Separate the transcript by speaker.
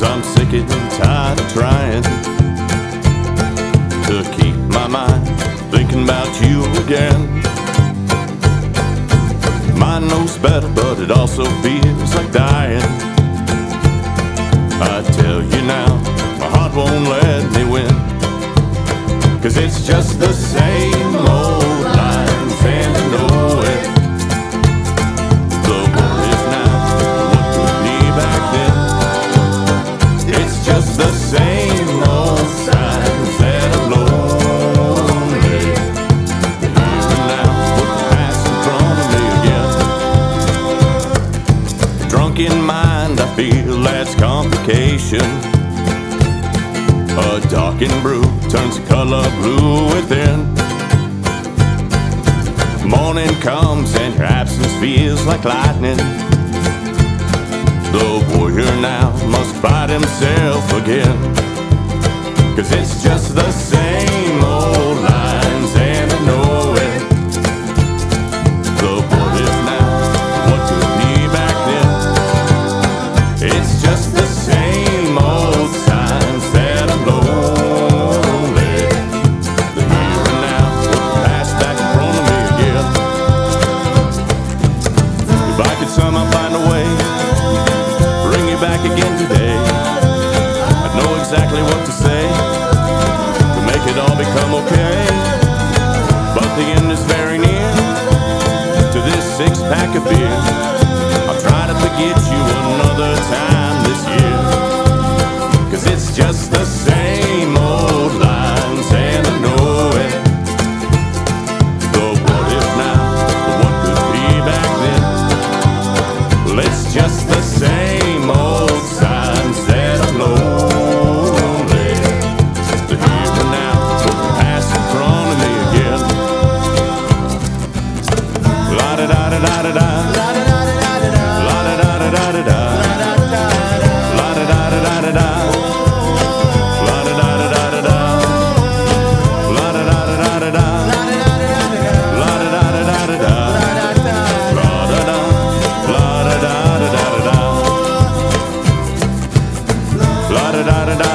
Speaker 1: 'cause I'm sick and tired of trying to keep my mind thinking about you again. Mine knows better, but it also feels like dying. I tell you now, my heart won't let me win, 'cause it's just the same old lines and I know it. The what if now, what could be back then? It's just the same old signs that are lonely. The here and now would pass in front of me again. Drunk in mind, I feel that's complication. A darkened brew turns the color blue within. Morning comes and your absence feels like lightning. The warrior now must fight himself again, 'cause it's just the same old lines and I know it. The what if now, what could be back then? It's just the same old signs that are lonely. The here and now will pass back in front of me again. If I could somehow find a way, bring you back again today, I'd know exactly what to say to make it all become okay. But the end is very near to this 6-pack of beer. I'll try to forget you another time this year, 'cause it's just the same old lines and I know it. The what if now, the what could be back then? Well, it's just the same old signs that are lonely. The here and now will pass in front of me again. La-da-da-da-da-da-da. La-da-da-da-da-da. La-da-da-da-da-da. La-da-da-da-da-da. La-da-da-da-da-da. La-da-da-da-da-da. La-da-da. La-da-da-da-da-da. La-da-da-da-da.